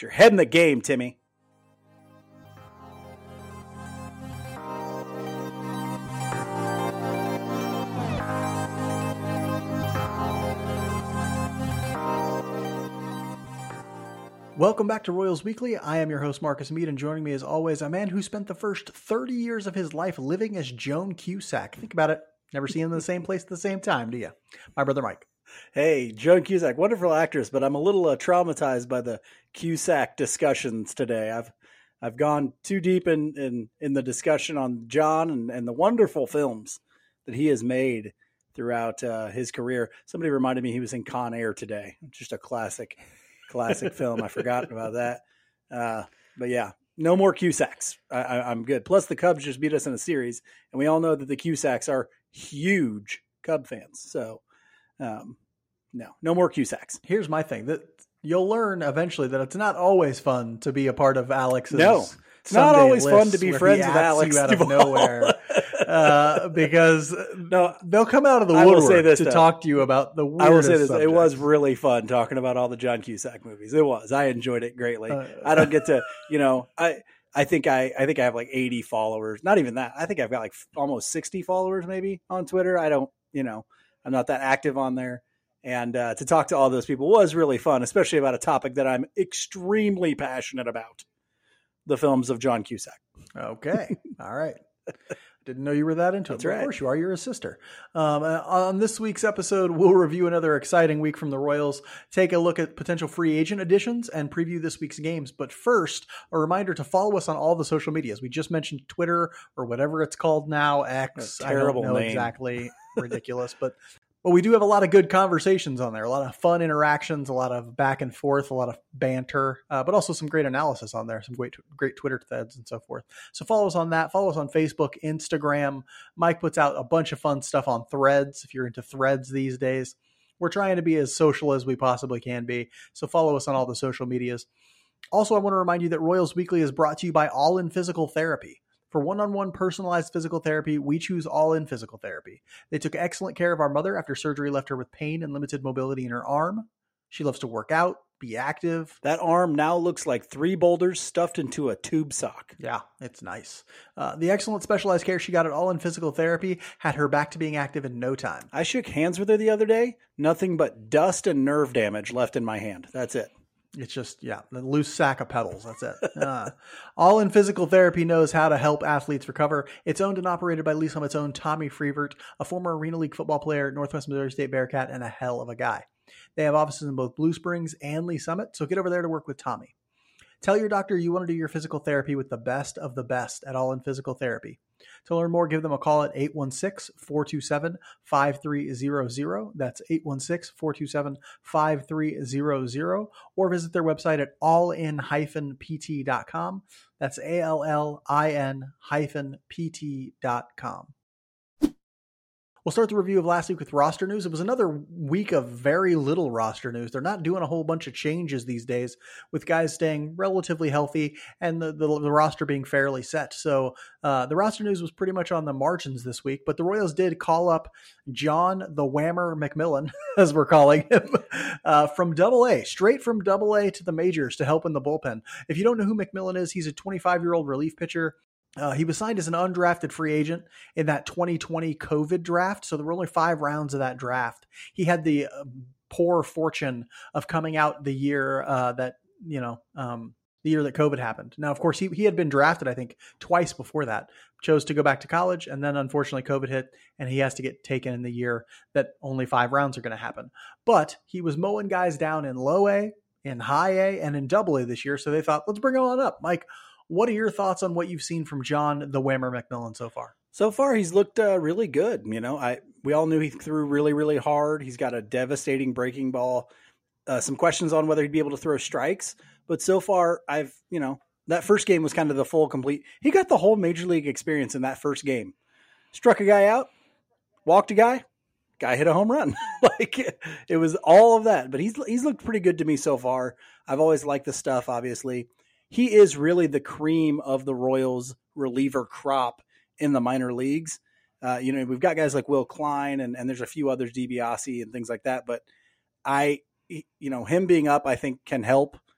Get your head in the game, Timmy. Welcome back to Royals Weekly. I am your host, Marcus Mead, and joining me as always, a man who spent the first 30 years of his life living as Joan Cusack. Think about it. Never seen him in the same place at the same time, do you? My brother Mike. Hey, Joan Cusack, wonderful actress, but I'm a little traumatized by the Cusack discussions today. I've gone too deep in the discussion on John and the wonderful films that he has made throughout his career. Somebody reminded me he was in Con Air today. Just a classic film. I forgot about that. But yeah, no more Cusacks. I'm good. Plus the Cubs just beat us in a series, and we all know that the Cusacks are huge Cub fans. So no more Cusacks. Here's my thing. That you'll learn eventually that it's not always fun to be a part of Alex's. No, it's not always fun to be friends with Alex out of nowhere. Because they'll come out of the woodwork to talk to you about the weirdest I will say this. subjects. It was really fun talking about all the John Cusack movies. It was. I enjoyed it greatly. I don't get to, I think I have like 80 followers. Not even that. I think I've got like almost 60 followers maybe on Twitter. I don't, I'm not that active on there. And to talk to all those people was really fun, especially about a topic that I'm extremely passionate about. The films of John Cusack. Okay. All right. Didn't know you were that into it. That's right. Of course you are. You're a sister. On this week's episode, we'll review another exciting week from the Royals, take a look at potential free agent additions, and preview this week's games. But first, a reminder to follow us on all the social medias. We just mentioned Twitter or whatever it's called now, X. I don't know name. Exactly. Ridiculous. But we do have a lot of good conversations on there, a lot of fun interactions, a lot of back and forth, a lot of banter, but also some great analysis on there, some great Twitter threads and so forth. So follow us on that. Follow us on Facebook, Instagram. Mike puts out a bunch of fun stuff on Threads if you're into Threads these days. We're trying to be as social as we possibly can be. So follow us on all the social medias. Also, I want to remind you that Royals Weekly is brought to you by All In Physical Therapy. For one-on-one personalized physical therapy, we choose All In Physical Therapy. They took excellent care of our mother after surgery left her with pain and limited mobility in her arm. She loves to work out, be active. That arm now looks like 3 boulders stuffed into a tube sock. Yeah, it's nice. The excellent specialized care she got at All In Physical Therapy had her back to being active in no time. I shook hands with her the other day. Nothing but dust and nerve damage left in my hand. That's it. It's just, the loose sack of petals. That's it. All In Physical Therapy knows how to help athletes recover. It's owned and operated by Lee Summit's own Tommy Freevert, a former Arena League football player, Northwest Missouri State Bearcat, and a hell of a guy. They have offices in both Blue Springs and Lee Summit, so get over there to work with Tommy. Tell your doctor you want to do your physical therapy with the best of the best at All In Physical Therapy. To learn more, give them a call at 816-427-5300. That's 816-427-5300. Or visit their website at allin-pt.com. That's ALLIN-pt.com. We'll start the review of last week with roster news. It was another week of very little roster news. They're not doing a whole bunch of changes these days, with guys staying relatively healthy and the roster being fairly set. So the roster news was pretty much on the margins this week, but the Royals did call up John the Whammer McMillan, as we're calling him, from Double-A, straight from Double-A to the majors to help in the bullpen. If you don't know who McMillan is, he's a 25-year-old relief pitcher. He was signed as an undrafted free agent in that 2020 COVID draft. So there were only 5 rounds of that draft. He had the poor fortune of coming out the year the year that COVID happened. Now, of course, he had been drafted, I think, twice before that, chose to go back to college. And then unfortunately COVID hit and he has to get taken in the year that only 5 rounds are going to happen. But he was mowing guys down in low A, in high A, and in double A this year. So they thought, let's bring him on up. Mike, what are your thoughts on what you've seen from John the Whammer McMillan so far? So far, he's looked really good. We all knew he threw really, really hard. He's got a devastating breaking ball. Some questions on whether he'd be able to throw strikes. But so far, that first game was kind of the full complete. He got the whole major league experience in that first game. Struck a guy out, walked a guy hit a home run. It was all of that. But he's looked pretty good to me so far. I've always liked the stuff, obviously. He is really the cream of the Royals reliever crop in the minor leagues. We've got guys like Will Klein and there's a few others, DiBiase and things like that. But him being up, I think can help.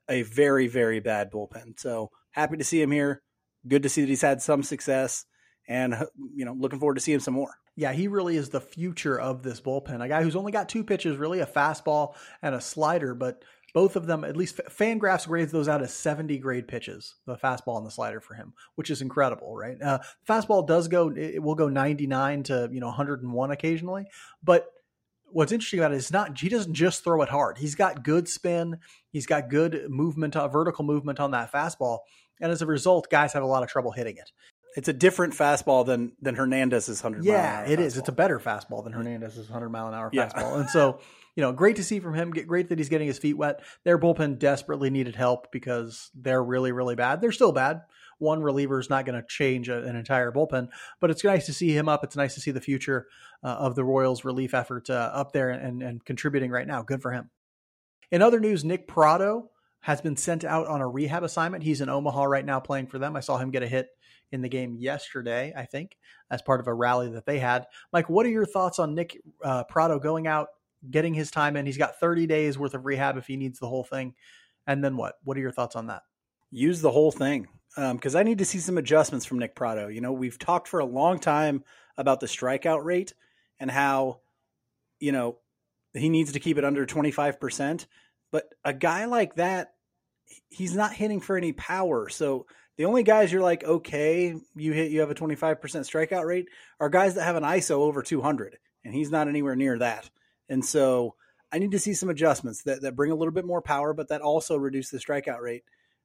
a very, very bad bullpen. So happy to see him here. Good to see that he's had some success, and looking forward to seeing some more. Yeah, he really is the future of this bullpen. A guy who's only got two pitches, really, a fastball and a slider, but both of them, at least Fangraphs grades those out as 70 grade pitches, the fastball and the slider for him, which is incredible, right? Fastball it will go 99 to 101 occasionally, but what's interesting about it is he doesn't just throw it hard. He's got good spin. He's got good movement, vertical movement on that fastball. And as a result, guys have a lot of trouble hitting it. It's a different fastball than Hernandez's 100 mile an hour. Yeah, it is. It's a better fastball than Hernandez's 100 mile an hour fastball. And so, great to see from him. Great that he's getting his feet wet. Their bullpen desperately needed help because they're really, really bad. They're still bad. One reliever is not going to change an entire bullpen, but it's nice to see him up. It's nice to see the future of the Royals relief effort up there and contributing right now. Good for him. In other news, Nick Pratto has been sent out on a rehab assignment. He's in Omaha right now playing for them. I saw him get a hit in the game yesterday, I think, as part of a rally that they had. Mike, what are your thoughts on Nick Pratto going out, getting his time in? He's got 30 days worth of rehab if he needs the whole thing. And then what? What are your thoughts on that? Use the whole thing. Because I need to see some adjustments from Nick Pratto. We've talked for a long time about the strikeout rate and how, he needs to keep it under 25%. But a guy like that, he's not hitting for any power. So the only guys you're like, okay, you have a 25% strikeout rate are guys that have an ISO over 200, and he's not anywhere near that. And so I need to see some adjustments that bring a little bit more power, but that also reduce the strikeout rate.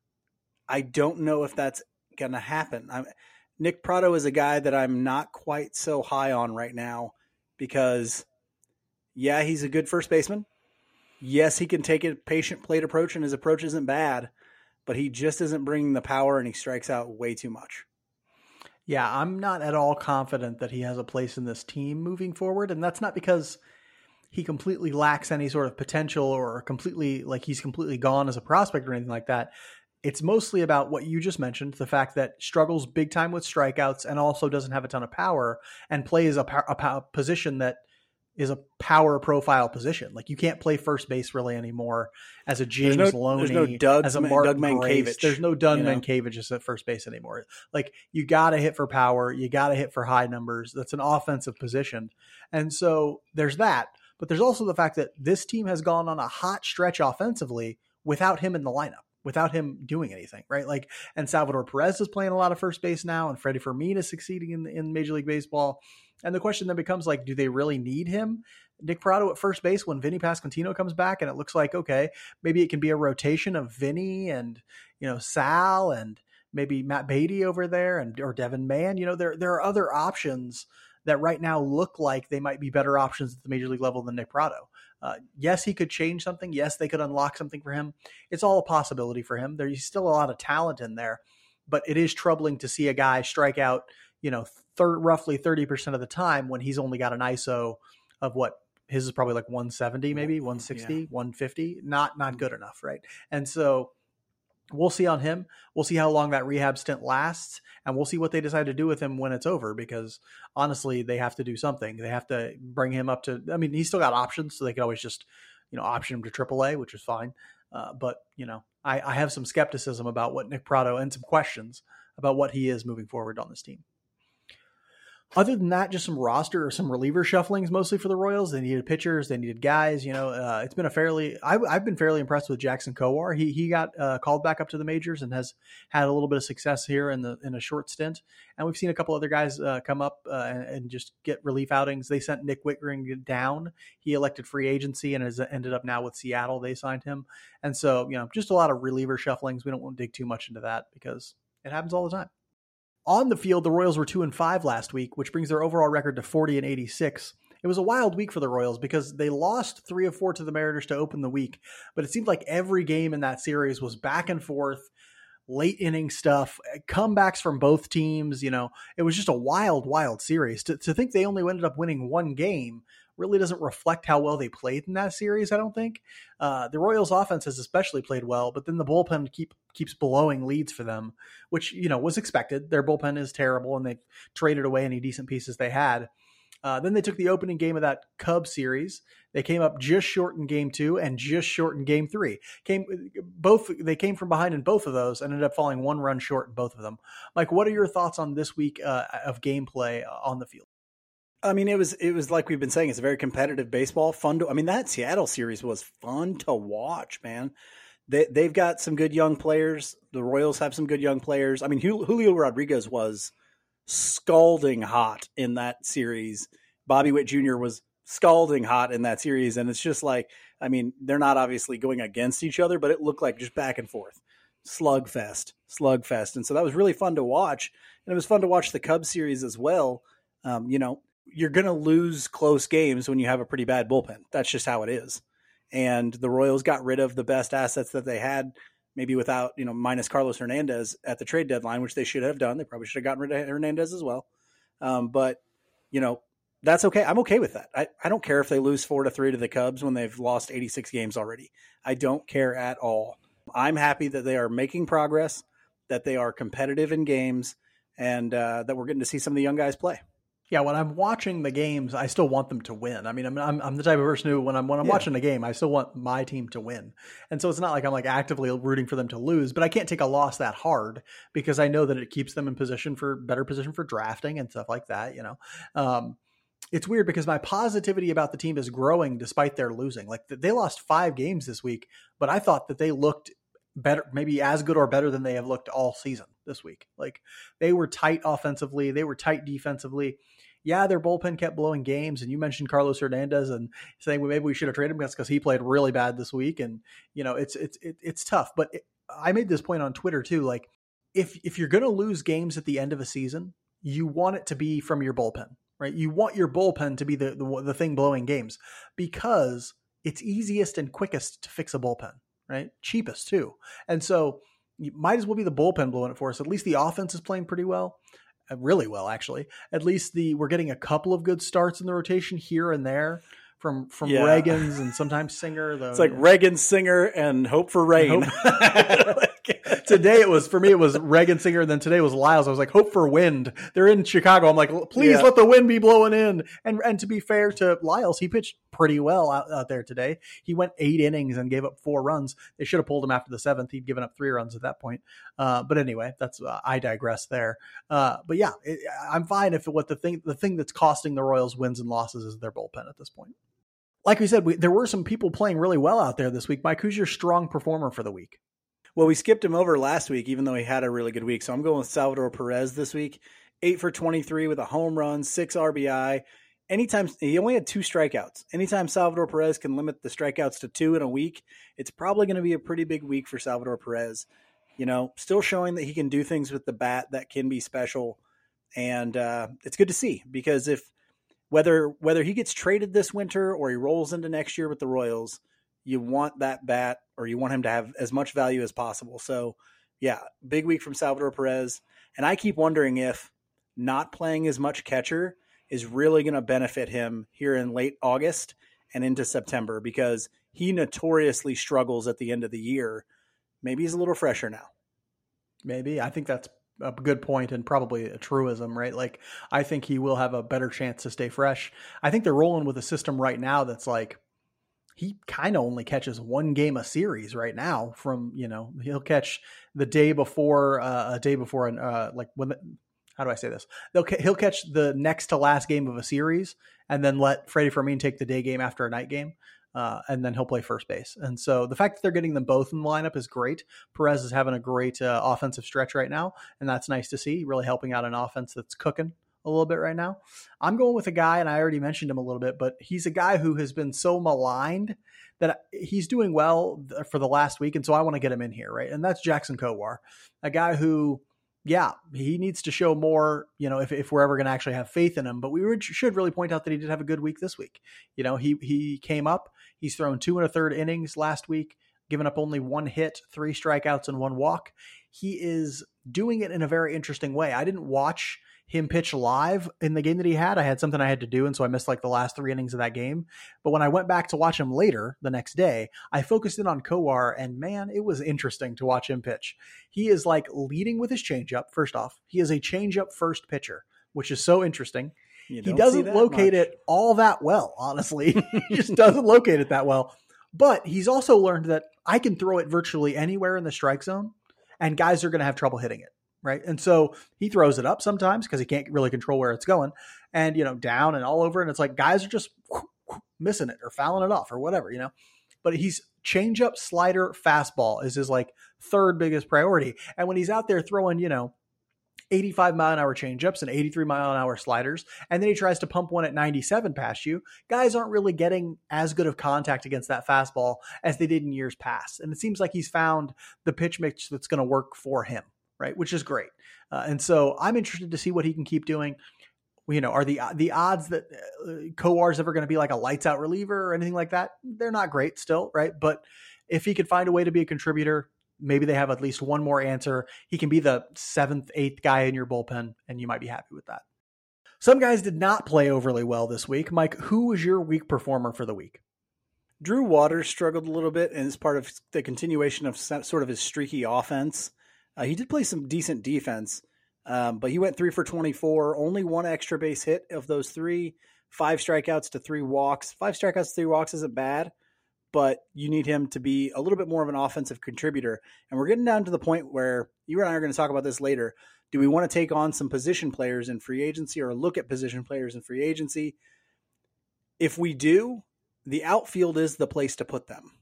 I don't know if that's going to happen. Nick Pratto is a guy that I'm not quite so high on right now because, yeah, he's a good first baseman. Yes, he can take a patient plate approach, and his approach isn't bad, but he just isn't bringing the power, and he strikes out way too much. Yeah, I'm not at all confident that he has a place in this team moving forward, and that's not because he completely lacks any sort of potential or he's completely gone as a prospect or anything like that. It's mostly about what you just mentioned, the fact that struggles big time with strikeouts and also doesn't have a ton of power and plays a position that is a power profile position. Like you can't play first base really anymore as a James Loney, there's no Doug, as a Mark Doug Mankiewicz. There's no Doug Mankiewicz at first base anymore. Like you got to hit for power. You got to hit for high numbers. That's an offensive position. And so there's that, but there's also the fact that this team has gone on a hot stretch offensively without him in the lineup, without him doing anything, right? Like, and Salvador Perez is playing a lot of first base now, and Freddie Fermin is succeeding in Major League Baseball. And the question then becomes like, do they really need him? Nick Pratto at first base when Vinny Pasquantino comes back, and it looks like, okay, maybe it can be a rotation of Vinny and, Sal and maybe Matt Beatty over there or Devin Mann. There are other options that right now look like they might be better options at the Major League level than Nick Pratto. Yes, he could change something. Yes, they could unlock something for him. It's all a possibility for him. There's still a lot of talent in there, but it is troubling to see a guy strike out, roughly 30% of the time when he's only got an ISO of what his is probably like 170, maybe 160, 150, not good enough. Right. And so we'll see on him. We'll see how long that rehab stint lasts, and we'll see what they decide to do with him when it's over, because honestly, they have to do something. They have to bring him up to, he's still got options, so they could always just, option him to AAA, which is fine. But I have some skepticism about what Nick Pratto and some questions about what he is moving forward on this team. Other than that, just some roster or some reliever shufflings, mostly for the Royals. They needed pitchers, they needed guys. It's been I've been fairly impressed with Jackson Kowar. He got called back up to the majors and has had a little bit of success here in a short stint. And we've seen a couple other guys come up and just get relief outings. They sent Nick Whitgren down. He elected free agency and has ended up now with Seattle. They signed him. And so, just a lot of reliever shufflings. We don't want to dig too much into that because it happens all the time. On the field, the Royals were 2-5 last week, which brings their overall record to 40-86. It was a wild week for the Royals because they lost 3 of 4 to the Mariners to open the week, but it seemed like every game in that series was back and forth, late inning stuff, comebacks from both teams. It was just a wild, wild series. To think they only ended up winning one game really doesn't reflect how well they played in that series, I don't think. The Royals offense has especially played well, but then the bullpen keeps blowing leads for them, which, was expected. Their bullpen is terrible, and they traded away any decent pieces they had. Then they took the opening game of that Cubs series. They came up just short in game 2 and just short in game 3. They came from behind in both of those and ended up falling 1 run short in both of them. Mike, what are your thoughts on this week of gameplay on the field? I mean, it was like we've been saying, it's a very competitive baseball. That Seattle series was fun to watch, man. They've got some good young players. The Royals have some good young players. I mean, Julio Rodriguez was scalding hot in that series. Bobby Witt Jr. was scalding hot in that series. And it's just like, I mean, they're not obviously going against each other, but it looked like just back and forth. Slugfest. And so that was really fun to watch. And it was fun to watch the Cubs series as well. You're going to lose close games when you have a pretty bad bullpen. That's just how it is. And the Royals got rid of the best assets that they had, maybe without, minus Carlos Hernandez at the trade deadline, which they should have done. They probably should have gotten rid of Hernandez as well. But that's okay. I'm okay with that. I don't care if they lose 4-3 to the Cubs when they've lost 86 games already. I don't care at all. I'm happy that they are making progress, that they are competitive in games, and that we're getting to see some of the young guys play. Yeah, when I'm watching the games, I still want them to win. I mean, I'm the type of person who, when I'm watching a game, I still want my team to win. And so it's not like I'm like actively rooting for them to lose, but I can't take a loss that hard because I know that it keeps them in better position for drafting and stuff like that. It's weird because my positivity about the team is growing despite their losing. Like they lost 5 games this week, but I thought that they looked better, maybe as good or better than they have looked all season this week. Like they were tight offensively, they were tight defensively. Yeah, their bullpen kept blowing games, and you mentioned Carlos Hernandez and saying, well, maybe we should have traded him because he played really bad this week. And it's tough. But I made this point on Twitter too. Like if you're going to lose games at the end of a season, you want it to be from your bullpen, right? You want your bullpen to be the thing blowing games because it's easiest and quickest to fix a bullpen, right? Cheapest too. And so you might as well be the bullpen blowing it for us. At least the offense is playing pretty well. Really well, actually. At least we're getting a couple of good starts in the rotation here and there from Reagans and sometimes Singer. Though it's like Reagan, Singer, and hope for rain. Today it was Reagan, Singer, and then today was Lyles. I was like, hope for wind. They're in Chicago. I'm like, please let the wind be blowing in. And to be fair to Lyles, he pitched pretty well out there today. He went 8 innings and gave up 4 runs. They should have pulled him after the 7th. He'd given up 3 runs at that point. But anyway, that's I digress there. But yeah, I'm fine if the thing that's costing the Royals wins and losses is their bullpen at this point. Like we said, there were some people playing really well out there this week. Mike, who's your strong performer for the week? Well, we skipped him over last week, even though he had a really good week. So I'm going with Salvador Perez this week. 8 for 23 with a home run, 6 RBI. Anytime he only had 2 strikeouts. Anytime Salvador Perez can limit the strikeouts to 2 in a week, it's probably going to be a pretty big week for Salvador Perez. Still showing that he can do things with the bat that can be special. And it's good to see because whether he gets traded this winter or he rolls into next year with the Royals, you want that bat or you want him to have as much value as possible. So yeah, big week from Salvador Perez. And I keep wondering if not playing as much catcher is really going to benefit him here in late August and into September because he notoriously struggles at the end of the year. Maybe he's a little fresher now. Maybe. I think that's a good point and probably a truism, right? Like I think he will have a better chance to stay fresh. I think they're rolling with a system right now that's like, he kind of only catches 1 game a series right now from, he'll catch the day before, how do I say this? He'll catch the next to last game of a series and then let Freddie Fermin take the day game after a night game. And then he'll play first base. And so the fact that they're getting them both in the lineup is great. Perez is having a great offensive stretch right now. And that's nice to see, really helping out an offense that's cooking a little bit right now. I'm going with a guy, and I already mentioned him a little bit, but he's a guy who has been so maligned that he's doing well for the last week. And so I want to get him in here, right? And that's Jackson Kowar, a guy who, yeah, he needs to show more, if we're ever going to actually have faith in him. But we should really point out that he did have a good week this week. He came up, he's thrown 2 1/3 innings last week, given up only 1 hit, 3 strikeouts, and 1 walk. He is doing it in a very interesting way. I didn't watch him pitch live in the game that he had. I had something I had to do, and so I missed like the last 3 innings of that game. But when I went back to watch him later the next day, I focused in on Kowar, and man, it was interesting to watch him pitch. He is like leading with his changeup. First off, he is a changeup first pitcher, which is so interesting. He doesn't locate it all that well, honestly. He just doesn't locate it that well. But he's also learned that I can throw it virtually anywhere in the strike zone, and guys are going to have trouble hitting it, right? And so he throws it up sometimes because he can't really control where it's going, and, down and all over. And it's like guys are just missing it or fouling it off or whatever, But he's changeup, slider, fastball is his third biggest priority. And when he's out there throwing, 85-mile-an-hour changeups and 83-mile-an-hour sliders, and then he tries to pump one at 97 past you, guys aren't really getting as good of contact against that fastball as they did in years past. And it seems like he's found the pitch mix that's going to work for him, right? Which is great. And so I'm interested to see what he can keep doing. Are the odds that Kowar's ever going to be like a lights out reliever or anything like that? They're not great still, right? But if he could find a way to be a contributor, maybe they have at least one more answer. He can be the 7th, 8th guy in your bullpen, and you might be happy with that. Some guys did not play overly well this week. Mike, who was your weak performer for the week? Drew Waters struggled a little bit, and it's part of the continuation of sort of his streaky offense. He did play some decent defense, but he went 3 for 24, only one extra base hit of those 3, 5 strikeouts to 3 walks. 5 strikeouts to 3 walks isn't bad, but you need him to be a little bit more of an offensive contributor. And we're getting down to the point where you and I are going to talk about this later. Do we want to take on some position players in free agency or look at position players in free agency? If we do, the outfield is the place to put them.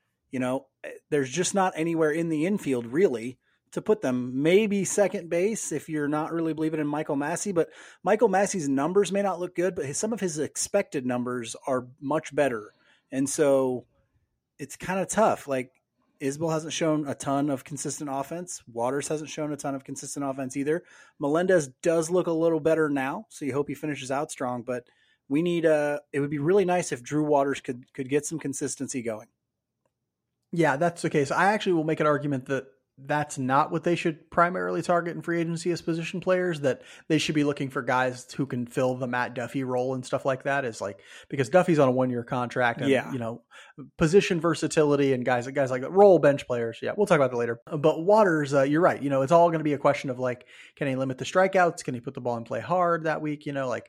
There's just not anywhere in the infield really to put them. Maybe second base if you're not really believing in Michael Massey, but Michael Massey's numbers may not look good, but some of his expected numbers are much better. And so it's kind of tough. Isbell hasn't shown a ton of consistent offense. Waters hasn't shown a ton of consistent offense either. Melendez does look a little better now, so you hope he finishes out strong. But we need it would be really nice if Drew Waters could get some consistency going. Yeah, that's the case. I actually will make an argument that that's not what they should primarily target in free agency as position players, that they should be looking for guys who can fill the Matt Duffy role and stuff like that, because Duffy's on a 1-year contract and, position versatility and guys like role bench players. Yeah, we'll talk about that later. But Waters, you're right. It's all going to be a question of can he limit the strikeouts? Can he put the ball in play hard that week?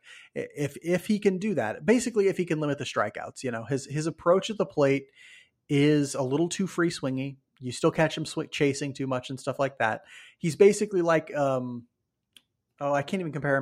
If he can do that, basically, if he can limit the strikeouts, his approach at the plate is a little too free swingy. You still catch him chasing too much and stuff like that. He's basically I can't even compare him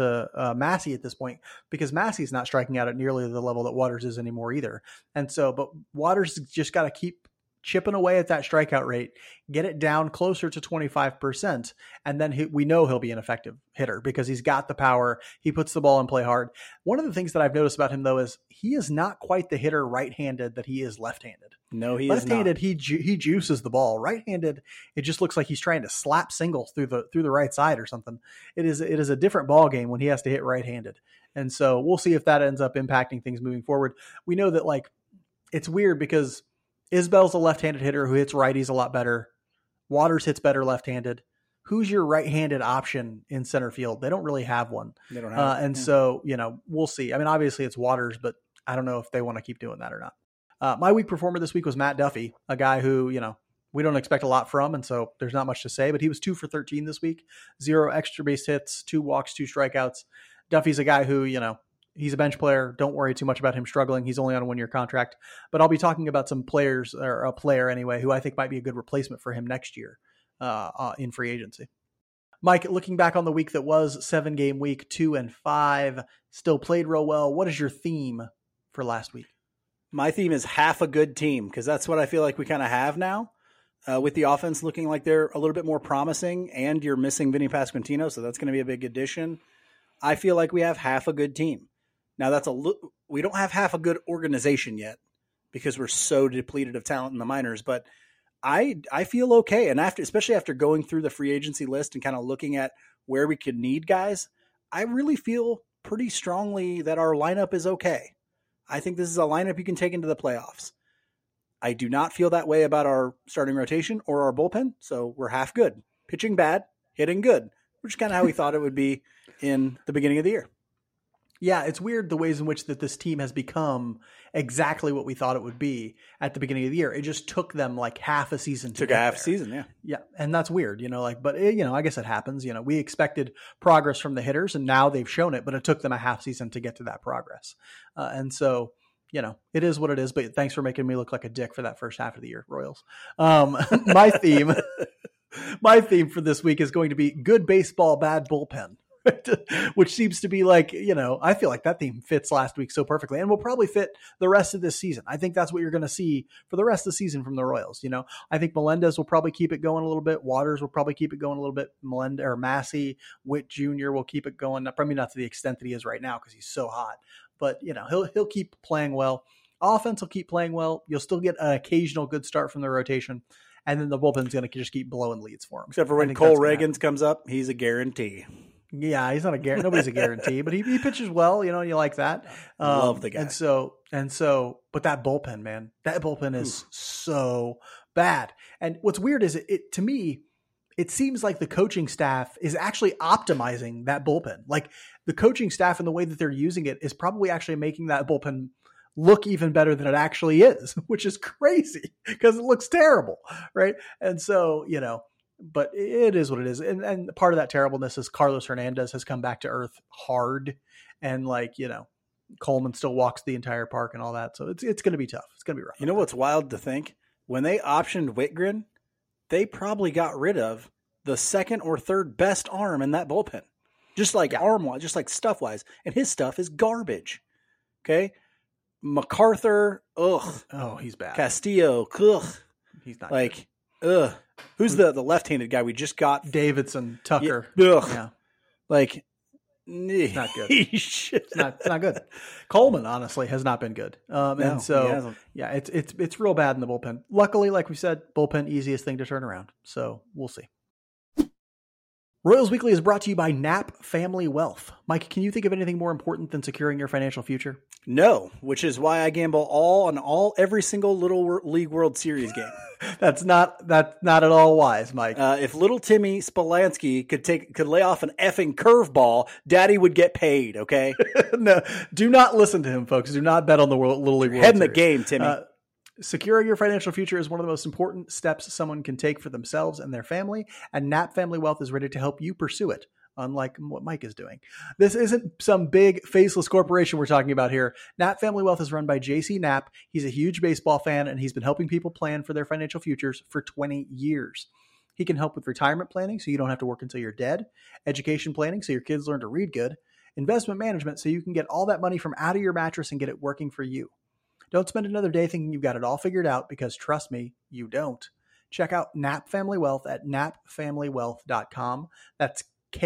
to Massey at this point, because Massey's not striking out at nearly the level that Waters is anymore either. And so, but Waters just got to keep chipping away at that strikeout rate, get it down closer to 25%. And then we know he'll be an effective hitter because he's got the power. He puts the ball in play hard. One of the things that I've noticed about him, though, is he is not quite the hitter right-handed that he is left-handed. No, he is not. Left-handed, he juices the ball. Right-handed, it just looks like he's trying to slap singles through the right side or something. It is a different ball game when he has to hit right-handed. And so we'll see if that ends up impacting things moving forward. We know that it's weird because Isbell's a left-handed hitter who hits righties a lot better. Waters hits better left-handed. Who's your right-handed option in center field? They don't really have one. They don't have So, we'll see. I mean, obviously it's Waters, but I don't know if they want to keep doing that or not. My weak performer this week was Matt Duffy, a guy who, we don't expect a lot from, and so there's not much to say, but he was 2 for 13 this week. 0 extra base hits, 2 walks, 2 strikeouts. Duffy's a guy who, he's a bench player. Don't worry too much about him struggling. He's only on a 1-year contract. But I'll be talking about some players, or a player anyway, who I think might be a good replacement for him next year in free agency. Mike, looking back on the week that was 7-game week, 2-5, still played real well. What is your theme for last week? My theme is half a good team, because that's what I feel like we kind of have now. With the offense looking like they're a little bit more promising, and you're missing Vinny Pasquantino, so that's going to be a big addition. I feel like we have half a good team. Now we don't have half a good organization yet because we're so depleted of talent in the minors, but I feel okay. And especially after going through the free agency list and kind of looking at where we could need guys, I really feel pretty strongly that our lineup is okay. I think this is a lineup you can take into the playoffs. I do not feel that way about our starting rotation or our bullpen, so we're half good. Pitching bad, hitting good, which is kind of how we thought it would be in the beginning of the year. Yeah, it's weird the ways in which that this team has become exactly what we thought it would be at the beginning of the year. It just took them like half a season to get half there. season, yeah. Yeah, and that's weird, but I guess it happens. We expected progress from the hitters, and now they've shown it, but it took them a half season to get to that progress. And so, it is what it is. But thanks for making me look like a dick for that first half of the year, Royals. My theme for this week is going to be good baseball, bad bullpen. Which seems to be like, I feel like that theme fits last week so perfectly and will probably fit the rest of this season. I think that's what you're going to see for the rest of the season from the Royals. I think Melendez will probably keep it going a little bit. Waters will probably keep it going a little bit. Massey, Witt Jr. will keep it going. Probably not to the extent that he is right now because he's so hot, but he'll keep playing well. Offense will keep playing well. You'll still get an occasional good start from the rotation. And then the bullpen's going to just keep blowing leads for him. Except for when Cole Reagans comes up, he's a guarantee. Yeah, he's not a guarantee. Nobody's a guarantee, but he pitches well, and you like that. Love the guy. And so, but that bullpen, man, is so bad. And what's weird is to me, it seems like the coaching staff is actually optimizing that bullpen. Like the coaching staff and the way that they're using it is probably actually making that bullpen look even better than it actually is, which is crazy because it looks terrible. Right. And so, but it is what it is. And part of that terribleness is Carlos Hernandez has come back to earth hard. And Coleman still walks the entire park and all that. So it's going to be tough. It's going to be rough. You know what's wild to think? When they optioned Whitgren, they probably got rid of the second or third best arm in that bullpen. Just like arm-wise, just like stuff-wise. And his stuff is garbage. Okay? MacArthur, ugh. Oh, he's bad. Castillo, ugh. He's not like, good. Ugh. Who's the left-handed guy we just got? Davidson, Tucker. Yeah. Ugh. Yeah. Like, it's not good. It's not good. Coleman, honestly, has not been good. And so, it's real bad in the bullpen. Luckily, like we said, bullpen, easiest thing to turn around. So we'll see. Royals Weekly is brought to you by Knapp Family Wealth. Mike, can you think of anything more important than securing your financial future? No, which is why I gamble every single Little League World Series game. That's not at all wise, Mike. If little Timmy Spolansky could lay off an effing curveball, Daddy would get paid. Okay. No, do not listen to him, folks. Do not bet on the Little League World Head in Series. the game, Timmy. Securing your financial future is one of the most important steps someone can take for themselves and their family, and Knapp Family Wealth is ready to help you pursue it, unlike what Mike is doing. This isn't some big faceless corporation we're talking about here. Knapp Family Wealth is run by J.C. Knapp. He's a huge baseball fan, and he's been helping people plan for their financial futures for 20 years. He can help with retirement planning so you don't have to work until you're dead, education planning so your kids learn to read good, investment management so you can get all that money from out of your mattress and get it working for you. Don't spend another day thinking you've got it all figured out because trust me, you don't. Check out Knapp Family Wealth at knappfamilywealth.com. That's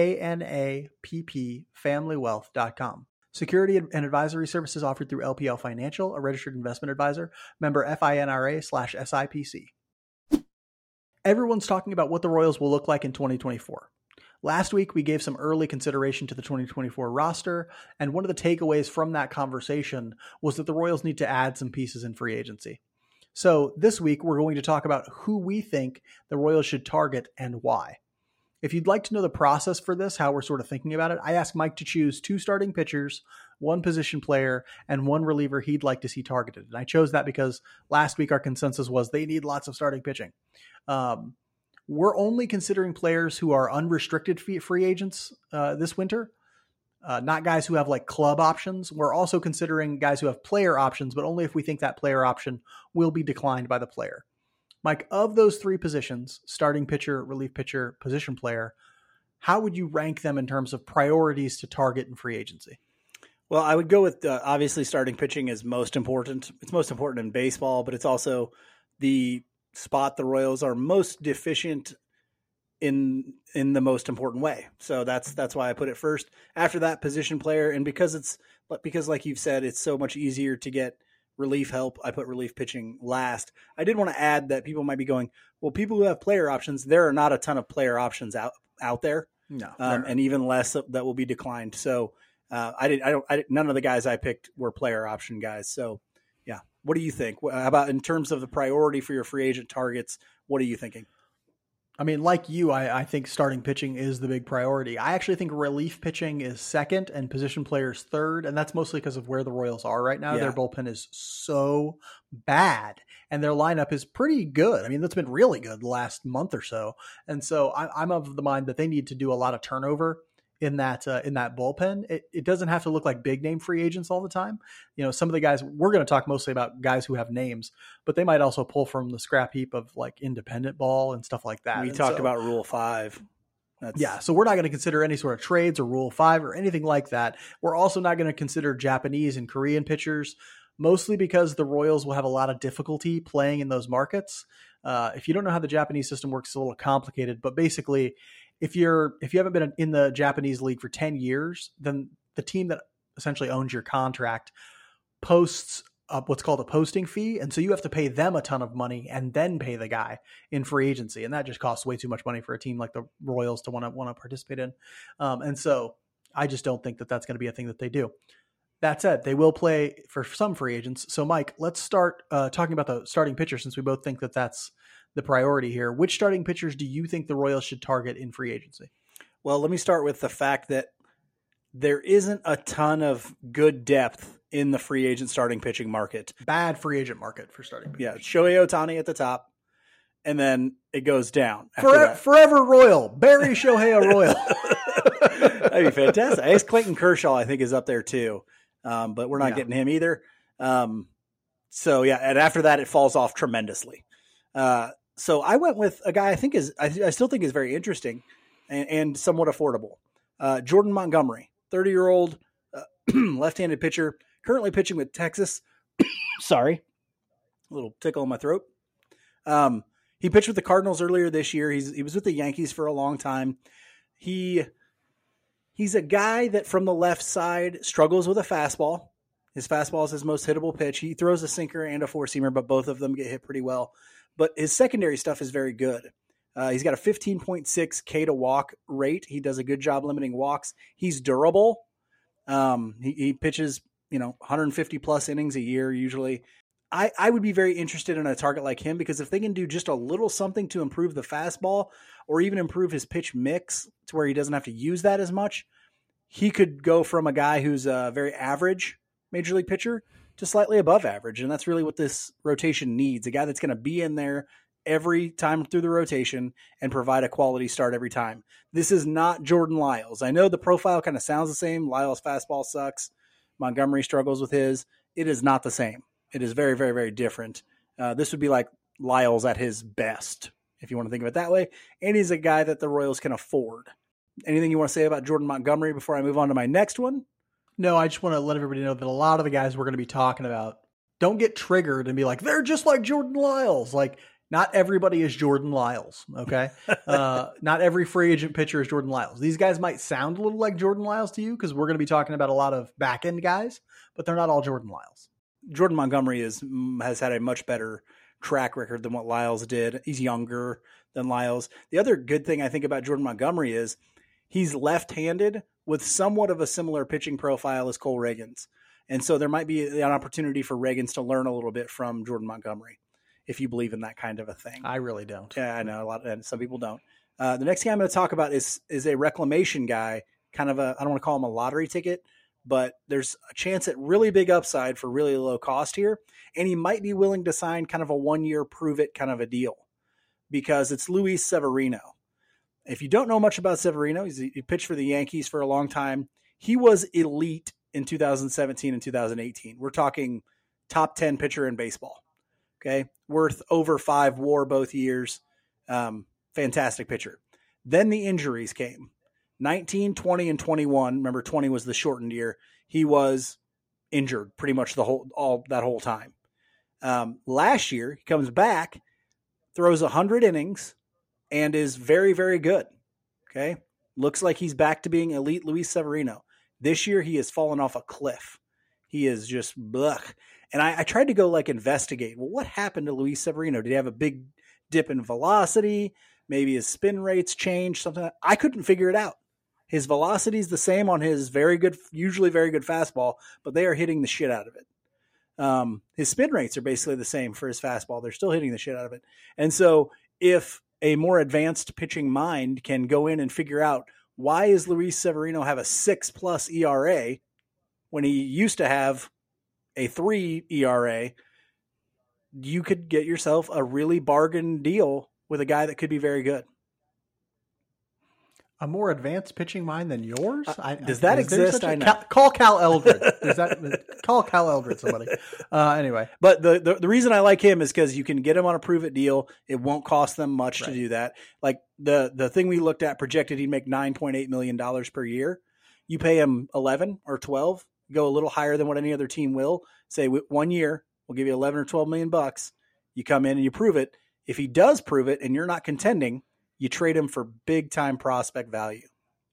KNAPP familywealth.com. Security and advisory services offered through LPL Financial, a registered investment advisor, member FINRA/SIPC. Everyone's talking about what the Royals will look like in 2024. Last week, we gave some early consideration to the 2024 roster, and one of the takeaways from that conversation was that the Royals need to add some pieces in free agency. So this week, we're going to talk about who we think the Royals should target and why. If you'd like to know the process for this, how we're sort of thinking about it, I asked Mike to choose 2 starting pitchers, 1 position player, and 1 reliever he'd like to see targeted. And I chose that because last week our consensus was they need lots of starting pitching. We're only considering players who are unrestricted free agents this winter, not guys who have like club options. We're also considering guys who have player options, but only if we think that player option will be declined by the player. Mike, of those 3 positions, starting pitcher, relief pitcher, position player, how would you rank them in terms of priorities to target in free agency? Well, I would go with obviously starting pitching is most important. It's most important in baseball, but it's also the spot the Royals are most deficient in the most important way. So that's why I put it first. After that, position player, and because like you've said, it's so much easier to get relief help, I put relief pitching last. I did want to add that people might be going, well, people who have player options, there are not a ton of player options out there. No, and even less that will be declined. So none of the guys I picked were player option guys. So yeah. What do you think? How about in terms of the priority for your free agent targets? What are you thinking? I mean, like you, I think starting pitching is the big priority. I actually think relief pitching is second and position players third, and that's mostly because of where the Royals are right now. Yeah. Their bullpen is so bad, and their lineup is pretty good. I mean, that's been really good the last month or so. And so I'm of the mind that they need to do a lot of turnover in that bullpen. It doesn't have to look like big name free agents all the time. You know, some of the guys, we're going to talk mostly about guys who have names, but they might also pull from the scrap heap of like independent ball and stuff like that. We talked about Rule 5. So we're not going to consider any sort of trades or Rule 5 or anything like that. We're also not going to consider Japanese and Korean pitchers, mostly because the Royals will have a lot of difficulty playing in those markets. If you don't know how the Japanese system works, it's a little complicated, but basically if you haven't been in the Japanese league for 10 years, then the team that essentially owns your contract posts up what's called a posting fee. And so you have to pay them a ton of money and then pay the guy in free agency. And that just costs way too much money for a team like the Royals to want to participate in. And so I just don't think that that's going to be a thing that they do. That said, they will play for some free agents. So Mike, let's start talking about the starting pitcher, since we both think that that's the priority here. Which starting pitchers do you think the Royals should target in free agency? Well, let me start with the fact that there isn't a ton of good depth in the free agent starting pitching market. Bad free agent market for starting pitching. Yeah, Shohei Ohtani at the top, and then it goes down. Forever Royal. Bury Shohei a Royal. That'd be fantastic. I guess Clayton Kershaw, I think, is up there too, but we're not getting him either. So, yeah, and after that, it falls off tremendously. So I went with a guy I still think is very interesting and somewhat affordable. Jordan Montgomery, 30-year-old left-handed pitcher, currently pitching with Texas. Sorry, a little tickle in my throat. He pitched with the Cardinals earlier this year. He was with the Yankees for a long time. He's a guy that from the left side struggles with a fastball. His fastball is his most hittable pitch. He throws a sinker and a four-seamer, but both of them get hit pretty well. But his secondary stuff is very good. He's got a 15.6 K to walk rate. He does a good job limiting walks. He's durable. He pitches, 150 plus innings a year usually. I would be very interested in a target like him, because if they can do just a little something to improve the fastball or even improve his pitch mix to where he doesn't have to use that as much, he could go from a guy who's a very average major league pitcher to slightly above average. And that's really what this rotation needs. A guy that's going to be in there every time through the rotation and provide a quality start every time. This is not Jordan Lyles. I know the profile kind of sounds the same. Lyles' fastball sucks. Montgomery struggles with his. It is not the same. It is very, very, very different. This would be like Lyles at his best, if you want to think of it that way. And he's a guy that the Royals can afford. Anything you want to say about Jordan Montgomery before I move on to my next one? No, I just want to let everybody know that a lot of the guys we're going to be talking about don't get triggered and be like, they're just like Jordan Lyles. Like, not everybody is Jordan Lyles, okay? Not every free agent pitcher is Jordan Lyles. These guys might sound a little like Jordan Lyles to you because we're going to be talking about a lot of back-end guys, but they're not all Jordan Lyles. Jordan Montgomery has had a much better track record than what Lyles did. He's younger than Lyles. The other good thing I think about Jordan Montgomery is he's left-handed with somewhat of a similar pitching profile as Cole Reagans. And so there might be an opportunity for Reagans to learn a little bit from Jordan Montgomery, if you believe in that kind of a thing. I really don't. Yeah, I know and some people don't. The next guy I'm going to talk about is a reclamation guy, kind of I don't want to call him a lottery ticket, but there's a chance at really big upside for really low cost here. And he might be willing to sign kind of a 1-year prove it kind of a deal, because it's Luis Severino. If you don't know much about Severino, he pitched for the Yankees for a long time. He was elite in 2017 and 2018. We're talking top 10 pitcher in baseball. Okay. Worth over 5 WAR both years. Fantastic pitcher. Then the injuries came. 19, 20, and 21. Remember, 20 was the shortened year. He was injured pretty much that whole time. Last year, he comes back, throws 100 innings, and is very, very good. Okay. Looks like he's back to being elite Luis Severino. This year, he has fallen off a cliff. He is just blech. And I tried to go investigate. Well, what happened to Luis Severino? Did he have a big dip in velocity? Maybe his spin rates changed, something. I couldn't figure it out. His velocity is the same on his usually very good fastball, but they are hitting the shit out of it. His spin rates are basically the same for his fastball. They're still hitting the shit out of it. And so if a more advanced pitching mind can go in and figure out, why is Luis Severino have a 6+ ERA when he used to have a 3 ERA? You could get yourself a really bargain deal with a guy that could be very good. A more advanced pitching mind than yours? Does that exist? I know. Call Cal Eldred. Call Cal Eldred, somebody. Anyway. But the reason I like him is because you can get him on a prove it deal. It won't cost them much to do that. Like the thing we looked at projected he'd make $9.8 million per year. You pay him 11 or 12, go a little higher than what any other team will. Say 1 year, we'll give you 11 or 12 million bucks. You come in and you prove it. If he does prove it and you're not contending, you trade him for big time prospect value.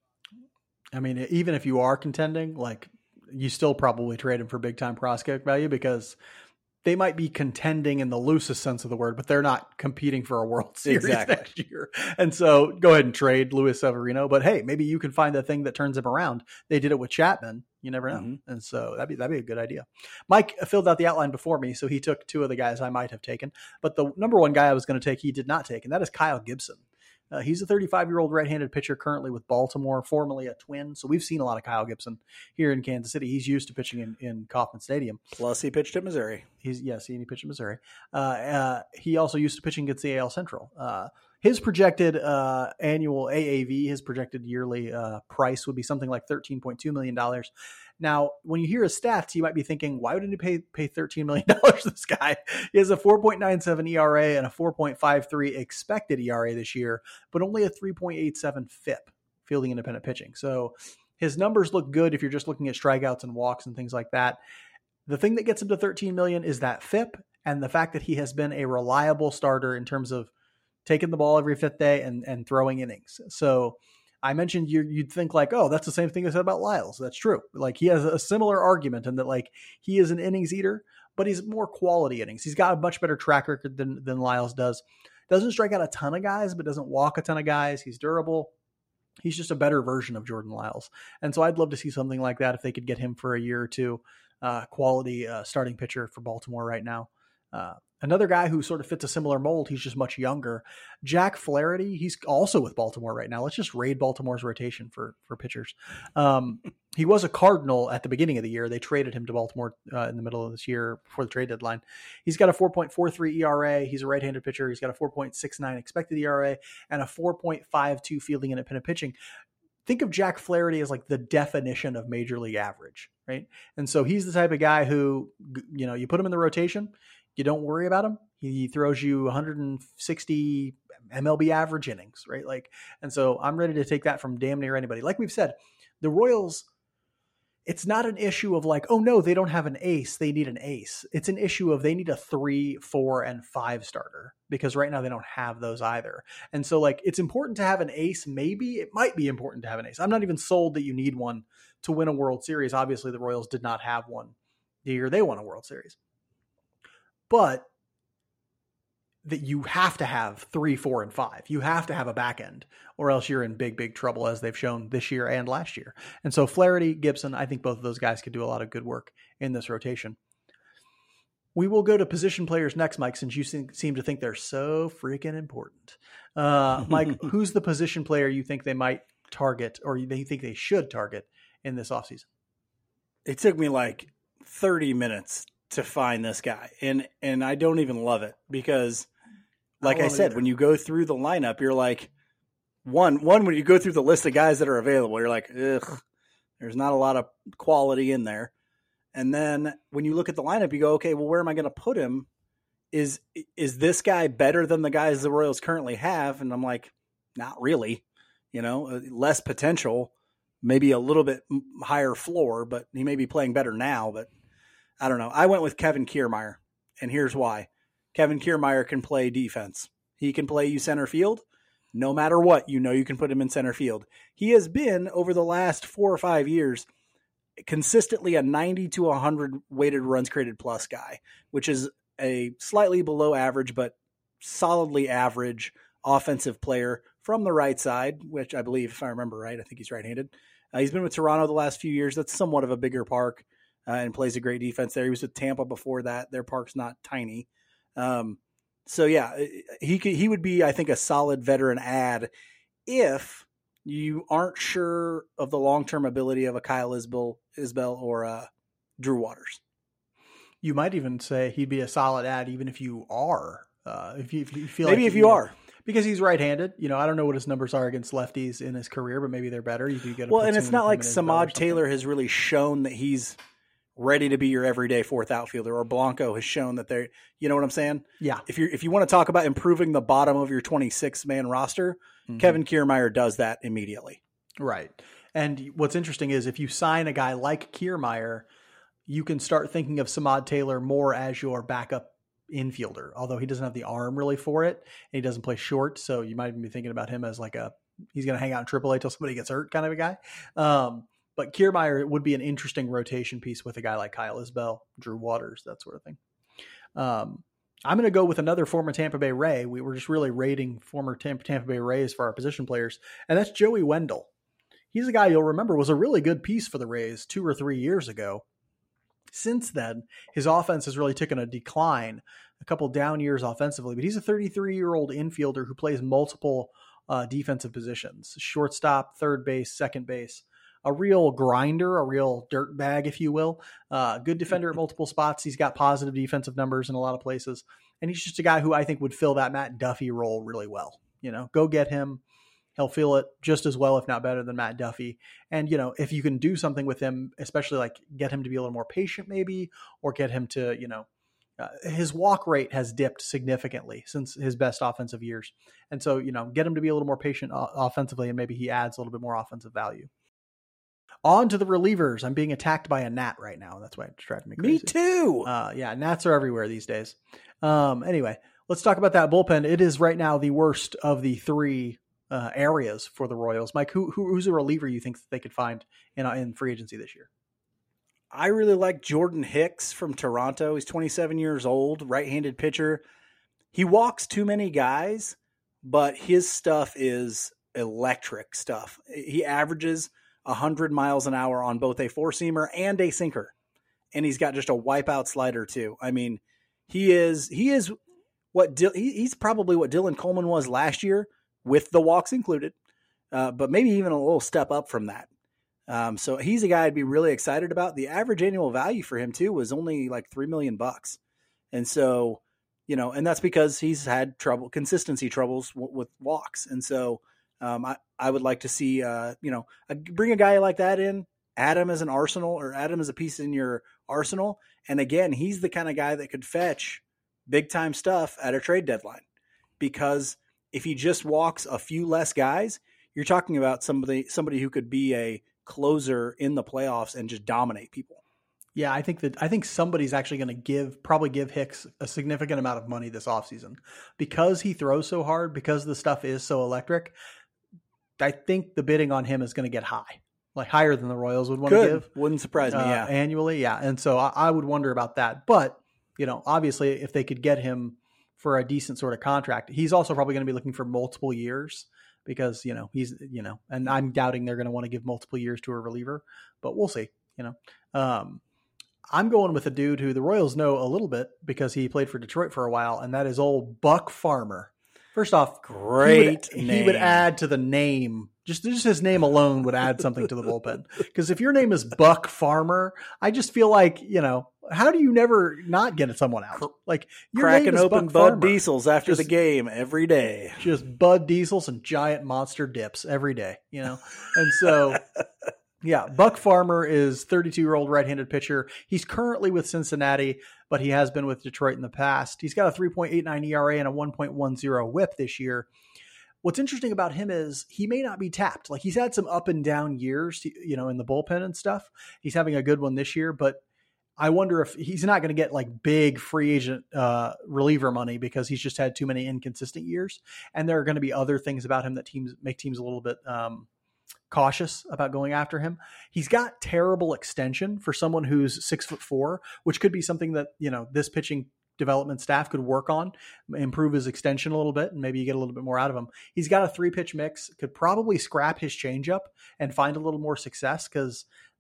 I mean, even if you are contending, like, you still probably trade him for big time prospect value, because they might be contending in the loosest sense of the word, but they're not competing for a World Series next year. And so go ahead and trade Luis Severino. But hey, maybe you can find the thing that turns him around. They did it with Chapman. You never know. Mm-hmm. And so that'd be a good idea. Mike filled out the outline before me, so he took two of the guys I might have taken. But the number one guy I was going to take, he did not take, and that is Kyle Gibson. He's a 35-year-old right-handed pitcher currently with Baltimore, formerly a Twin. So we've seen a lot of Kyle Gibson here in Kansas City. He's used to pitching in Kauffman Stadium. Plus, he pitched at Missouri. He pitched at Missouri. He also used to pitching against the AL Central. His projected annual AAV, his projected yearly price would be something like $13.2 million. Now, when you hear his stats, you might be thinking, why wouldn't you pay $13 million to this guy? He has a 4.97 ERA and a 4.53 expected ERA this year, but only a 3.87 FIP, fielding independent pitching. So his numbers look good if you're just looking at strikeouts and walks and things like that. The thing that gets him to $13 million is that FIP and the fact that he has been a reliable starter in terms of taking the ball every fifth day and throwing innings. So I mentioned you'd think like, oh, that's the same thing I said about Lyles. That's true. Like, he has a similar argument in that, like, he is an innings eater, but he's more quality innings. He's got a much better track record than Lyles does. Doesn't strike out a ton of guys, but doesn't walk a ton of guys. He's durable. He's just a better version of Jordan Lyles. And so I'd love to see something like that if they could get him for a year or two. Quality starting pitcher for Baltimore right now. Another guy who sort of fits a similar mold, he's just much younger, Jack Flaherty. He's also with Baltimore right now. Let's just raid Baltimore's rotation for pitchers. He was a Cardinal at the beginning of the year. They traded him to Baltimore in the middle of this year before the trade deadline. He's got a 4.43 ERA. He's a right-handed pitcher. He's got a 4.69 expected ERA and a 4.52 fielding independent pitching. Think of Jack Flaherty as like the definition of major league average, right? And so he's the type of guy who, you put him in the rotation, you don't worry about him. He throws you 160 MLB average innings, right? And so I'm ready to take that from damn near anybody. Like we've said, the Royals, it's not an issue of like, oh no, they don't have an ace. They need an ace. It's an issue of they need a 3, 4, and 5 starter, because right now they don't have those either. And so it's important to have an ace. Maybe it might be important to have an ace. I'm not even sold that you need one to win a World Series. Obviously the Royals did not have one the year they won a World Series. But that you have to have 3, 4, and 5. You have to have a back end, or else you're in big, big trouble, as they've shown this year and last year. And so Flaherty, Gibson, I think both of those guys could do a lot of good work in this rotation. We will go to position players next, Mike, since you seem to think they're so freaking important. Mike, who's the position player you think they might target, or they think they should target in this offseason? It took me 30 minutes to find this guy. And I don't even love it, because like I said, when you go through the lineup, you're like, one, when you go through the list of guys that are available, you're like, ugh, there's not a lot of quality in there. And then when you look at the lineup, you go, okay, well, where am I going to put him? Is this guy better than the guys the Royals currently have? And I'm like, not really, less potential, maybe a little bit higher floor, but he may be playing better now, but I don't know. I went with Kevin Kiermaier, and here's why. Kevin Kiermaier can play defense. He can play you center field. No matter what, you can put him in center field. He has been, over the last 4 or 5 years, consistently a 90 to 100 weighted runs created plus guy, which is a slightly below average, but solidly average offensive player from the right side, which I believe, if I remember right, I think he's right-handed. He's been with Toronto the last few years. That's somewhat of a bigger park. And plays a great defense there. He was with Tampa before that. Their park's not tiny. So yeah, he would be, I think, a solid veteran add if you aren't sure of the long-term ability of a Kyle Isbell or Drew Waters. You might even say he'd be a solid add even if you are. If you feel maybe like if you are. Because he's right-handed. I don't know what his numbers are against lefties in his career, but maybe they're better. You could get a and it's not like Samad Taylor has really shown that he's ready to be your everyday fourth outfielder, or Blanco has shown that they're, you know what I'm saying? Yeah. If you want to talk about improving the bottom of your 26-man roster, Kevin Kiermaier does that immediately. Right. And what's interesting is if you sign a guy like Kiermaier, you can start thinking of Samad Taylor more as your backup infielder, although he doesn't have the arm really for it, and he doesn't play short. So you might be thinking about him as like he's going to hang out in AAA till somebody gets hurt kind of a guy. But Kiermaier would be an interesting rotation piece with a guy like Kyle Isbell, Drew Waters, that sort of thing. I'm going to go with another former Tampa Bay Ray. We were just really rating former Tampa Bay Rays for our position players, and that's Joey Wendell. He's a guy you'll remember was a really good piece for the Rays 2 or 3 years ago. Since then, his offense has really taken a decline, a couple down years offensively, but he's a 33-year-old infielder who plays multiple defensive positions, shortstop, third base, second base, a real grinder, a real dirt bag, if you will. Good defender at multiple spots. He's got positive defensive numbers in a lot of places. And he's just a guy who I think would fill that Matt Duffy role really well. Go get him. He'll feel it just as well, if not better than Matt Duffy. And, if you can do something with him, especially like get him to be a little more patient maybe, or get him to, his walk rate has dipped significantly since his best offensive years. And so, get him to be a little more patient offensively, and maybe he adds a little bit more offensive value. On to the relievers. I'm being attacked by a gnat right now. That's why it's driving me crazy. Me too. Yeah, gnats are everywhere these days. Anyway, let's talk about that bullpen. It is right now the worst of the three areas for the Royals. Mike, who's a reliever you think they could find in free agency this year? I really like Jordan Hicks from Toronto. He's 27 years old, right-handed pitcher. He walks too many guys, but his stuff is electric stuff. He averages 100 miles an hour on both a four-seamer and a sinker. And he's got just a wipeout slider too. I mean, he's probably what Dylan Coleman was last year, with the walks included, but maybe even a little step up from that. So he's a guy I'd be really excited about. The average annual value for him too was only like $3 million. And so, and that's because he's had consistency troubles with walks. And so I would like to see, bring a guy like that in, add him as an arsenal, or add him as a piece in your arsenal. And again, he's the kind of guy that could fetch big time stuff at a trade deadline, because if he just walks a few less guys, you're talking about somebody who could be a closer in the playoffs and just dominate people. Yeah, I think somebody's actually going to probably give Hicks a significant amount of money this offseason because he throws so hard, because the stuff is so electric. I think the bidding on him is going to get high, like higher than the Royals would want to give. Wouldn't surprise me. Yeah, annually, yeah, and so I would wonder about that. But obviously, if they could get him for a decent sort of contract, he's also probably going to be looking for multiple years, because he's and I'm doubting they're going to want to give multiple years to a reliever, but we'll see. I'm going with a dude who the Royals know a little bit because he played for Detroit for a while, and that is old Buck Farmer. First off, great name. He would add to the name. Just his name alone would add something to the bullpen. Because if your name is Buck Farmer, I just feel like, how do you never not get someone out? Like, your cracking open Bud Farmer. Diesels after the game every day. Just Bud Diesels and giant monster dips every day, And so, yeah, Buck Farmer is 32-year-old right-handed pitcher. He's currently with Cincinnati, but he has been with Detroit in the past. He's got a 3.89 ERA and a 1.10 whip this year. What's interesting about him is he may not be tapped. Like, he's had some up and down years, in the bullpen and stuff. He's having a good one this year, but I wonder if he's not going to get like big free agent reliever money because he's just had too many inconsistent years. And there are going to be other things about him that make teams a little bit cautious about going after him. He's got terrible extension for someone who's 6'4", which could be something that, this pitching development staff could work on, improve his extension a little bit, and maybe you get a little bit more out of him. He's got a 3-pitch mix, could probably scrap his changeup and find a little more success, because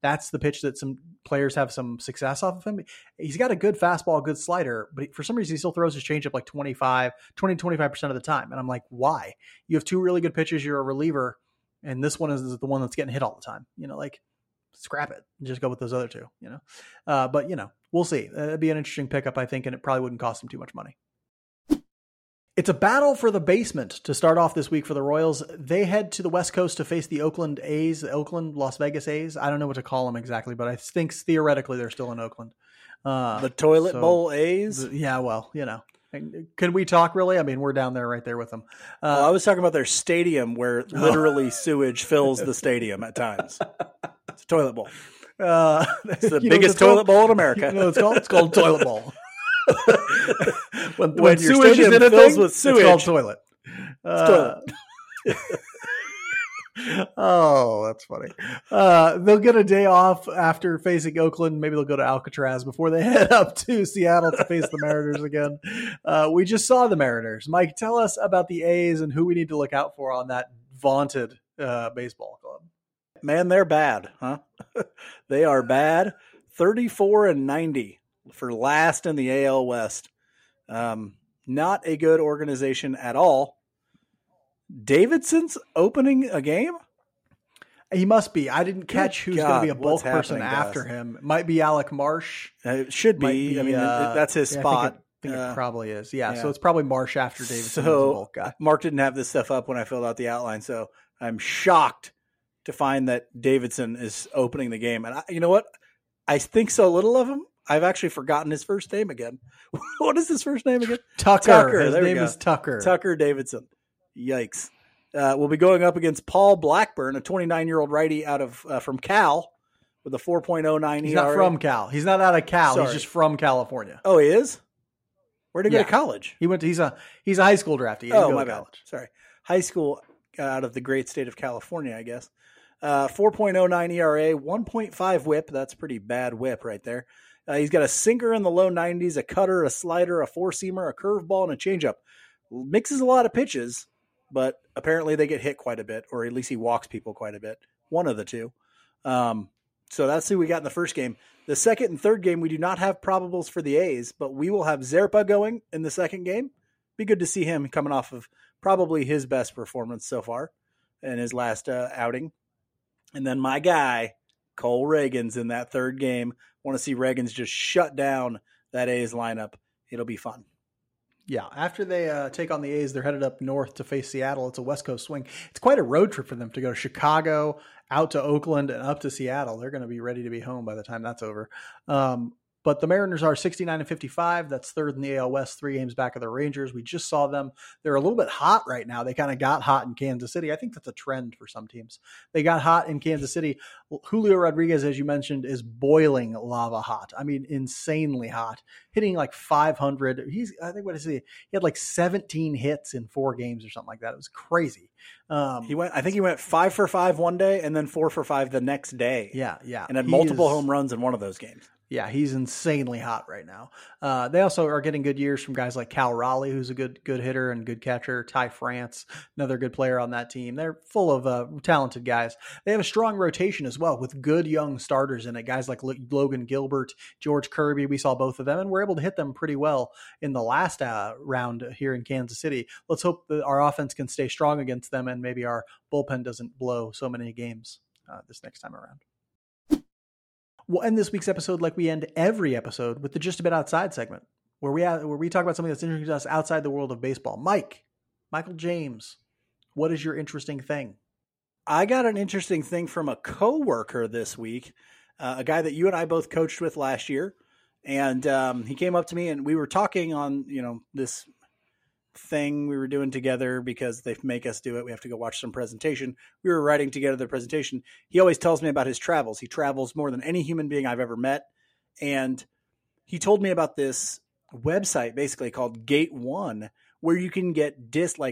that's the pitch that some players have some success off of him. He's got a good fastball, good slider, but for some reason he still throws his changeup like 20 to 25% of the time. And I'm like, why? You have two really good pitches. You're a reliever. And this one is the one that's getting hit all the time. Like scrap it and just go with those other two, but we'll see. It'd be an interesting pickup, I think. And it probably wouldn't cost him too much money. It's a battle for the basement to start off this week for the Royals. They head to the West Coast to face the Oakland A's, the Oakland Las Vegas A's. I don't know what to call them exactly, but I think theoretically they're still in Oakland. The toilet bowl A's? Yeah, well, Can we talk really? I mean, we're down there right there with them. I was talking about their stadium where literally sewage fills the stadium at times. It's a toilet bowl. It's the biggest toilet bowl in America. It's called toilet bowl. when your sewage is in a thing, with sewage, it's called toilet. It's toilet. Oh, that's funny. They'll get a day off after facing Oakland. Maybe they'll go to Alcatraz before they head up to Seattle to face the Mariners again. We just saw the Mariners. Mike, tell us about the A's and who we need to look out for on that vaunted baseball club. Man, they're bad, huh? They are bad. 34-90 for last in the AL West. Not a good organization at all. Davidson's opening a game? He must be. I didn't catch who's going to be a bulk person after him. It might be Alec Marsh. It should be. That's his spot. I think it probably is. Yeah, so it's probably Marsh after Davidson. So a bulk guy. Mark didn't have this stuff up when I filled out the outline, so I'm shocked to find that Davidson is opening the game. And you know what? I think so little of him. I've actually forgotten his first name again. What is his first name again? Tucker. His name is Tucker. Tucker Davidson. Yikes. We'll be going up against Paul Blackburn, a 29-year-old righty out of from Cal with a 4.09 He's not from Cal. He's not out of Cal. Sorry. He's just from California. Oh, he is? Where'd he go to college? He went to, he's a high school draftee. My bad. Sorry. High school out of the great state of California, I guess. 4.09 ERA, 1.5 whip. That's pretty bad whip right there. He's got a sinker in the low 90s, a cutter, a slider, a four-seamer, a curveball, and a changeup. Mixes a lot of pitches, but apparently they get hit quite a bit, or at least he walks people quite a bit. One of the two. So that's who we got in the first game. The second and third game, we do not have probables for the A's, but we will have Zerpa going in the second game. Be good to see him coming off of probably his best performance so far in his last outing. And then my guy, Cole Reagans, in that third game. Want to see Reagans just shut down that A's lineup. It'll be fun. Yeah, after they take on the A's, they're headed up north to face Seattle. It's a West Coast swing. It's quite a road trip for them to go to Chicago, out to Oakland, and up to Seattle. They're going to be ready to be home by the time that's over. But the Mariners are 69-55. That's third in the AL West, 3 games back of the Rangers. We just saw them. They're a little bit hot right now. They kind of got hot in Kansas City. I think that's a trend for some teams. They got hot in Kansas City. Julio Rodriguez, as you mentioned, is boiling lava hot. I mean, insanely hot, hitting like 500. He had like 17 hits in 4 games or something like that. It was crazy. He went 5 for 5 one day and then 4 for 5 the next day. Yeah. And had multiple home runs in one of those games. Yeah, he's insanely hot right now. They also are getting good years from guys like Cal Raleigh, who's a good hitter and good catcher. Ty France, another good player on that team. They're full of talented guys. They have a strong rotation as well with good young starters in it. Guys like Logan Gilbert, George Kirby. We saw both of them, and we're able to hit them pretty well in the last round here in Kansas City. Let's hope that our offense can stay strong against them, and maybe our bullpen doesn't blow so many games this next time around. We'll end this week's episode like we end every episode with the Just a Bit Outside segment, where we talk about something that's interesting to us outside the world of baseball. Michael James, what is your interesting thing? I got an interesting thing from a coworker this week, a guy that you and I both coached with last year, and he came up to me and we were talking on this thing we were doing together because they make us do it. We have to go watch some presentation. We were writing together the presentation. He always tells me about his travels. He travels more than any human being I've ever met. And he told me about this website basically called Gate One, where you can get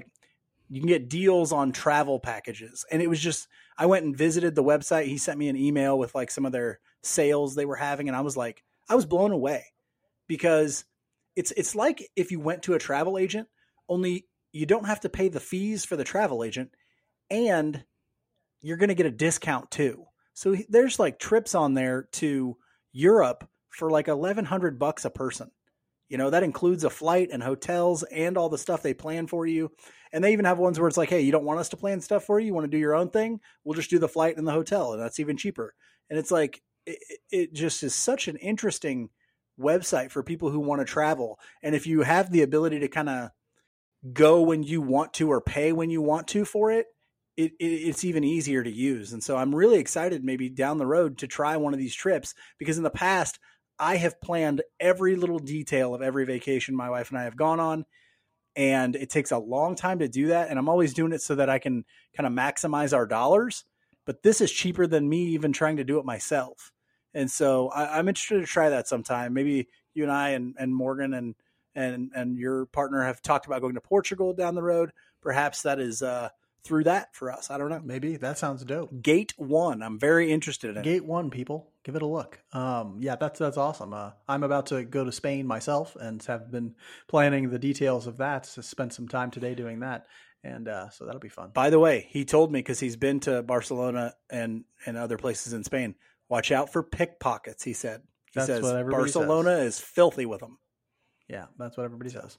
deals on travel packages. And it was just, I went and visited the website. He sent me an email with like some of their sales they were having. And I was blown away because it's like if you went to a travel agent, only you don't have to pay the fees for the travel agent and you're going to get a discount too. So there's like trips on there to Europe for like $1,100 a person. You know, that includes a flight and hotels and all the stuff they plan for you. And they even have ones where it's like, hey, you don't want us to plan stuff for you? You want to do your own thing? We'll just do the flight and the hotel, and that's even cheaper. And it's like, it just is such an interesting website for people who want to travel. And if you have the ability to kind of go when you want to or pay when you want to for it, it's even easier to use. And so I'm really excited maybe down the road to try one of these trips, because in the past I have planned every little detail of every vacation my wife and I have gone on. And it takes a long time to do that. And I'm always doing it so that I can kind of maximize our dollars. But this is cheaper than me even trying to do it myself. And so I'm interested to try that sometime. Maybe you and I and Morgan and your partner have talked about going to Portugal down the road. Perhaps that is through that for us. I don't know. Maybe that sounds dope. Gate 1. I'm very interested in Gate 1, people. Give it a look. Yeah, that's awesome. I'm about to go to Spain myself and have been planning the details of that. To spend some time today doing that. And so that'll be fun. By the way, he told me, because he's been to Barcelona and other places in Spain, watch out for pickpockets, he said. He says Barcelona is filthy with them. Yeah, that's what everybody says.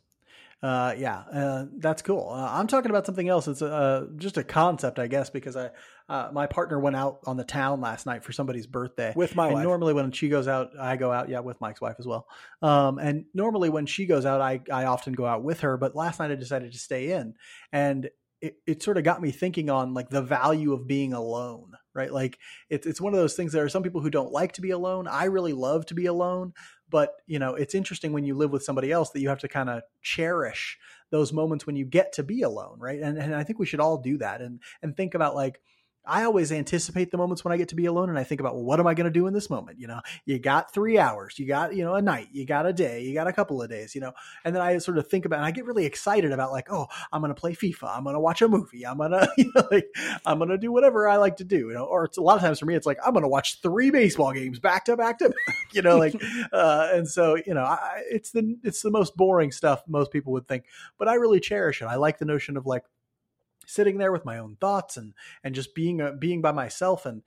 That's cool. I'm talking about something else. It's just a concept, I guess, because my partner went out on the town last night for somebody's birthday with my wife. Normally when she goes out, I go out. Yeah, with Mike's wife as well. And normally when she goes out, I often go out with her. But last night I decided to stay in, and it sort of got me thinking on like the value of being alone, right? Like it's one of those things. There are some people who don't like to be alone. I really love to be alone. But, you know, it's interesting when you live with somebody else that you have to kind of cherish those moments when you get to be alone, right? And I think we should all do that and think about, like, I always anticipate the moments when I get to be alone, and I think about, well, what am I going to do in this moment? You know, you got 3 hours, you got, you know, a night, you got a day, you got a couple of days, you know, and then I sort of think about, and I get really excited about, like, oh, I'm going to play FIFA. I'm going to watch a movie. I'm going to, you know, like, I'm going to do whatever I like to do, you know, or it's a lot of times for me, it's like, I'm going to watch 3 baseball games back to back, you know, like, and so, you know, it's the most boring stuff most people would think, but I really cherish it. I like the notion of, like, sitting there with my own thoughts and just being by myself and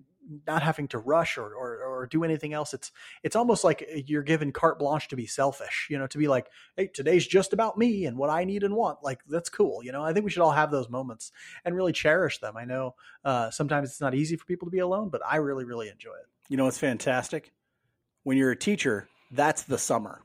not having to rush or do anything else. It's almost like you're given carte blanche to be selfish, you know, to be like, hey, today's just about me and what I need and want. Like, that's cool. You know, I think we should all have those moments and really cherish them. I know sometimes it's not easy for people to be alone, but I really, really enjoy it. You know, it's fantastic. When you're a teacher, that's the summer.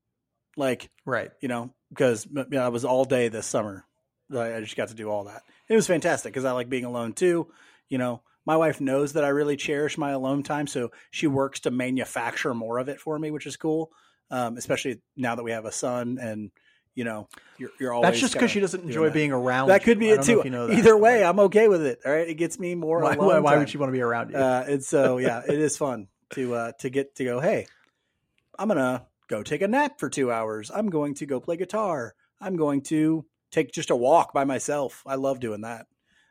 Like, right. You know, because I was all day this summer. I just got to do all that. It was fantastic because I like being alone too. You know, my wife knows that I really cherish my alone time, so she works to manufacture more of it for me, which is cool. Especially now that we have a son, and you know, you're always. That's just because she doesn't enjoy being around. That could be it too. You know that. Either way, I'm okay with it. All right, it gets me more. Why would she want to be around you? And so yeah, it is fun to get to go. Hey, I'm gonna go take a nap for 2 hours. I'm going to go play guitar. I'm going to take just a walk by myself. I love doing that.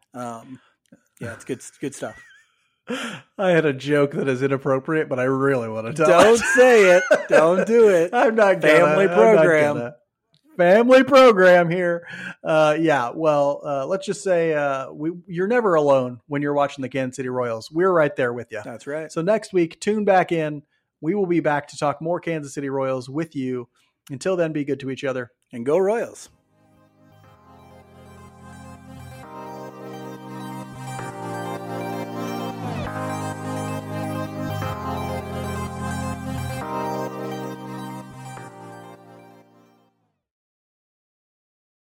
Yeah, it's good stuff. I had a joke that is inappropriate, but I really want to tell Don't say it. Don't do it. I'm not gonna. Family program. Family program here. Yeah, well, let's just say you're never alone when you're watching the Kansas City Royals. We're right there with you. That's right. So next week, tune back in. We will be back to talk more Kansas City Royals with you. Until then, be good to each other. And go Royals.